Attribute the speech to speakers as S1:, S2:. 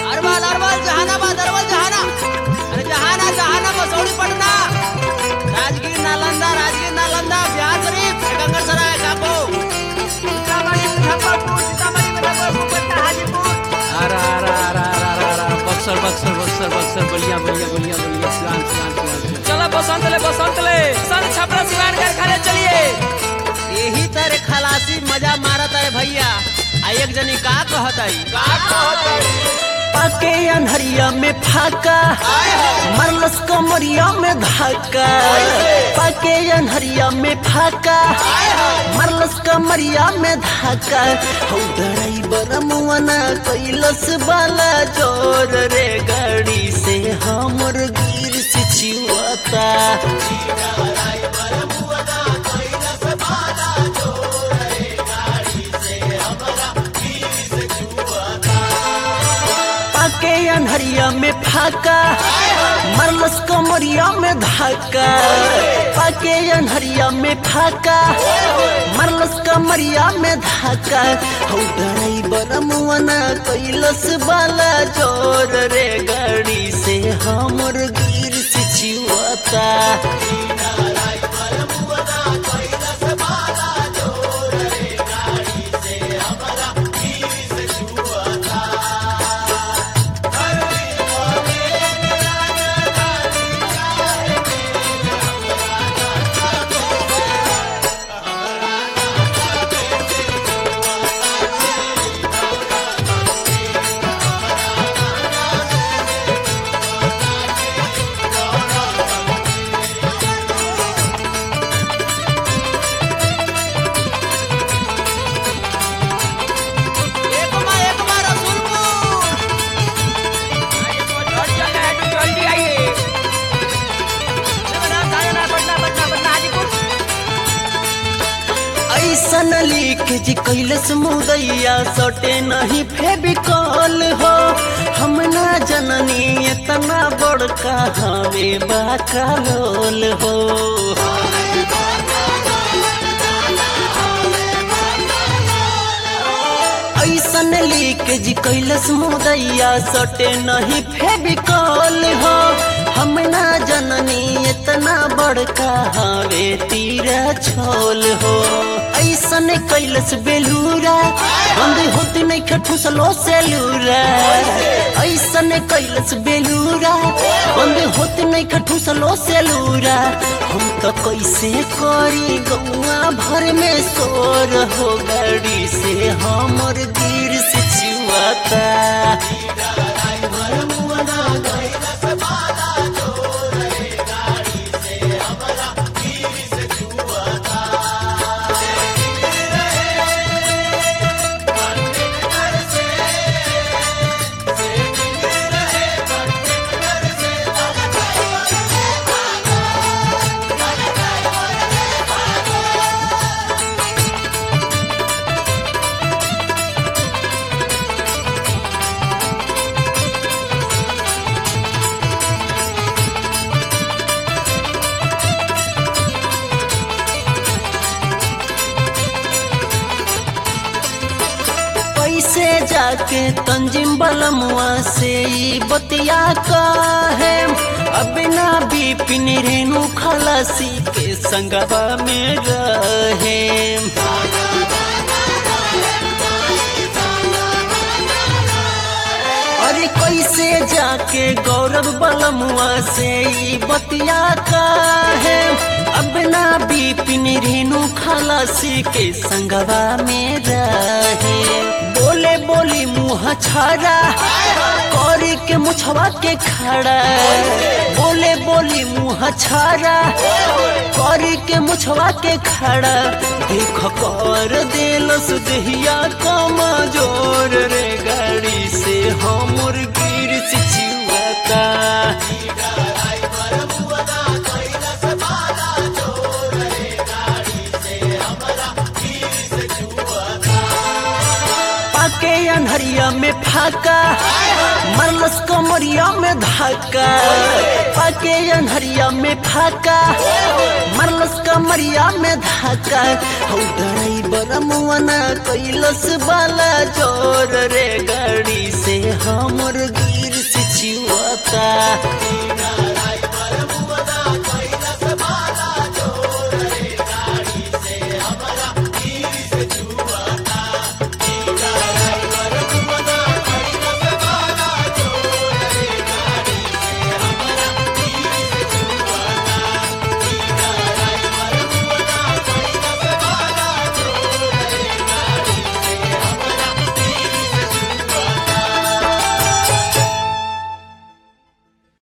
S1: अरवल जहानाबाद अरवल जहाना अरे जहाना जहाना मसौड़ी पटना राजगीर नालंदा बिहार शरीफ गंगरसराय काको सीतामढ़ी मुजफ्फरपुर सीतामढ़ी मुजफ्फरपुर पटना हाजीपुर बक्सर बलिया सिवान
S2: चलो बसंत ले सन छपरा सिवान कारखाने चलिए।
S1: यही तरह खलासी मजा मारत है भैया। आ एक जनी का कहत
S3: पाके अनहरिया में फाका मरलस कमरिया में धाका पाके अनहरिया में फाका मरलस कमरिया में धाका हौ डराई बरमुआना कैलस बाला जोर रे गाड़ी से हमर गिर से छिवाता पाके अनहरिया में फाका मरलस कमरिया में धाका पाके अनहरिया में फाका मरलस कमरिया में धाका हौ डराई बरमुआना कैलस बाला जोर रे गाड़ी से हमर गिर से छिवाता ऐसन लीकेज कैलस मुदैया सटे नहीं फेविकॉल हो हम ना जननी इतना बड़का हवे बाकालोल हो ऐसन लीकेज कैलस मुदैया सटे नहीं फेविकॉल हो हम ना जननी इतना बड़का हवे तीरा छोल हो ऐसन कैलस बेलूरा बंद होती नहीं खठुसलो सेलूरा ऐसन कैलस बेलूरा बंद होती नहीं खठुसलो सेलूरा हम तो कैसे करी गौआ भर में शोर हो गाड़ी से हमर गिर से छुआता कैसे जाके तंजिम बलमुआ से बतिया का है अब ना बिपिन रेणु खलासी के संगवा में रहे अरे कैसे जाके गौरव बलमुआ से बतिया का है अब ना बिपिन रेणु खलासी के संगवा में रहे बोले बोली मुँह छाड़ा कौरी के मुछवा के खड़ा बोले बोली मुँह छाड़ा कौरी के मुछवा के खड़ा देख कर देलस देहिया कम जोर रे गाड़ी से हमर गिर से छिवाता पाके अनहरिया में फाका मरलस कमरिया में धाका पाके अनहरिया में फाका मरलस कमरिया में धाका हौ डराई बरमुआना कैलस बाला जोर रे गाड़ी से हमर